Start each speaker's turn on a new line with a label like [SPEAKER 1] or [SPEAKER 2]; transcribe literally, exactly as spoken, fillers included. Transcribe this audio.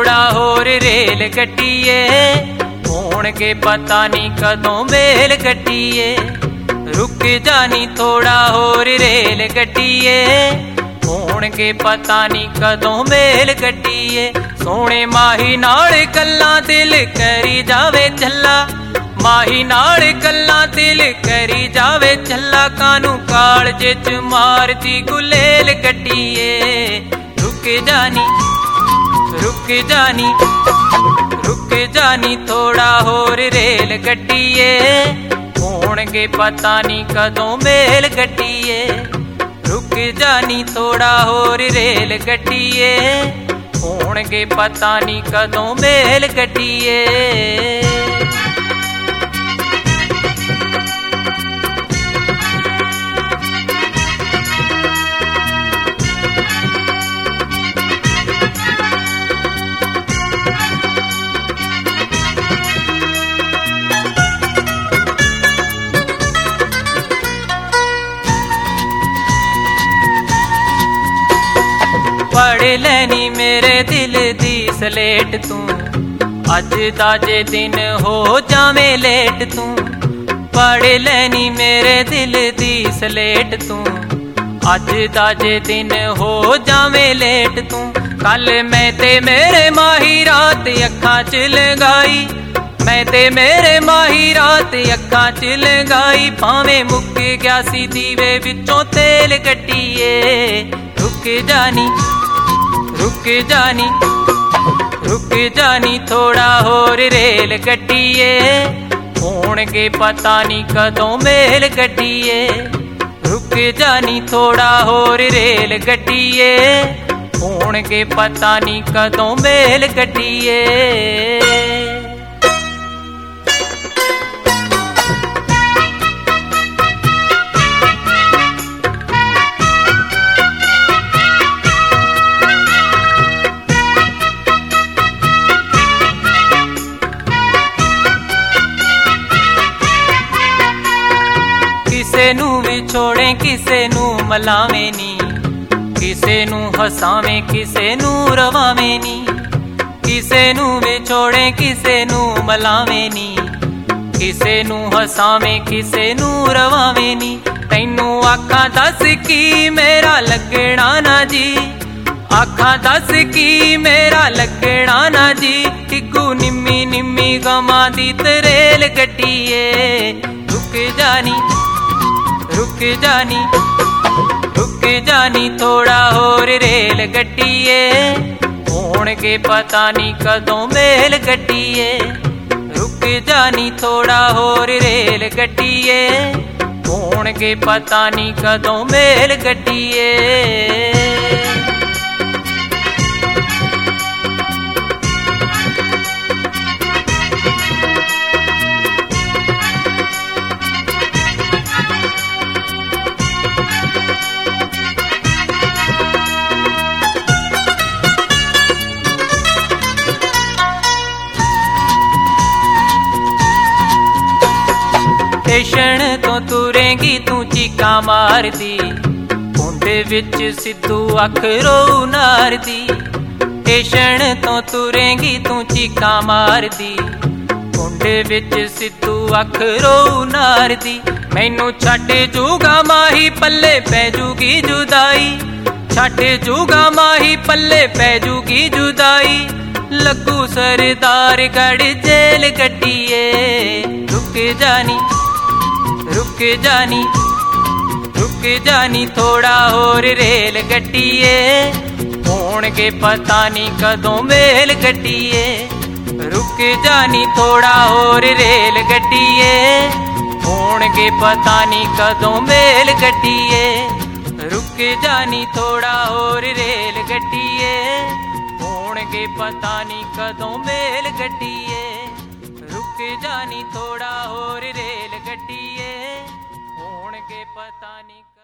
[SPEAKER 1] थोड़ा होर रेल गड्डीए, होणगे पता नहीं कदों मेल गड्डीए। रुक जानी थोड़ा होर रेल गड्डीए, होणगे पता नहीं कदों मेल गड्डीए। सोने माही नाल गल्लां दिल करी जावे झल्ला, माही नाल गल्लां दिल करी जावे झल्ला। कानू कालजे च मारदी गुलेल गड्डीए। रुक जानी रुक जानी रुक जानी थोड़ा होर रेल गड्डीए, होणगे पता नहीं कदों मेल गड्डीए। रुक जानी थोड़ा होर रेल गड्डीए, होणगे पता नहीं कदों मेल गड्डीए। पढ़ लैनी मेरे दिल दी सलेट तू, अज दा जे दिन हो जावें लेट तू। पढ़ लैनी मेरे दिल दी सलेट तू, अज दा जे दिन हो जावें लेट तू। कल मैं ते मेरे माही रात अखां च लगाई, मैं ते मेरे माही रात अखां च लगाई। भावें मुक गया सी दीवे विचों तेल गड्डीए। रुक जानी रुक जानी रुक जानी थोड़ा होर रेल गड्डीए, होणगे पता नहीं कदों मेल गड्डीए। रुक जानी थोड़ा होर रेल गड्डीए, होणगे पता नहीं कदों मेल गड्डीए। किसे नू विछोड़े किसे नू मलावें नी, किसे नू हसावें किसे नू रवावें नी। किसे नू विछोड़े किसे नू मलावें नी, किसे नू हसावें किसे नू रवावें नी। तैनू आखां दस की मेरा लगना ना जी, आखां दस की मेरा लगना ना जी। टिकू निम्मी निम्मी गमां दी तरेल गड्डीए। रुक जानी रुक जानी रुक जानी थोड़ा होर रेल गड्डीए, होणगे पता नहीं कदों मेल गड्डीए। रुक जानी थोड़ा होर रेल गड्डीए, होणगे पता नहीं कदों मेल गड्डीए। स्टेशन तो तुरेंगी तू चीका मारदी, उंदे विच सिद्धू अख रो नारदी। स्टेशन तो तुरेंगी तू चीका मारदी, उंदे विच सिद्धू अख रो नारदी। मैनू छड्ड जूगा माही पल्ले पै जूगी जुदाई, छड्ड जूगा माही पल्ले पै जूगी जुदाई। लगू सरदार गढ़ जेल गड्डीए। रुक जानी रुक जानी रुक जानी थोड़ा होर रेल गड्डीए, होणगे पता नहीं कदों मेल गड्डीए। रुक जानी थोड़ा होर रेल गड्डीए, होणगे पता नहीं कदों मेल गड्डीए। रुक जानी थोड़ा होर रेल गड्डीए, होणगे पता नहीं कदों मेल गड्डीए। रुक जानी थोड़ा होर रेल गड्डीए, होणगे पता नहीं।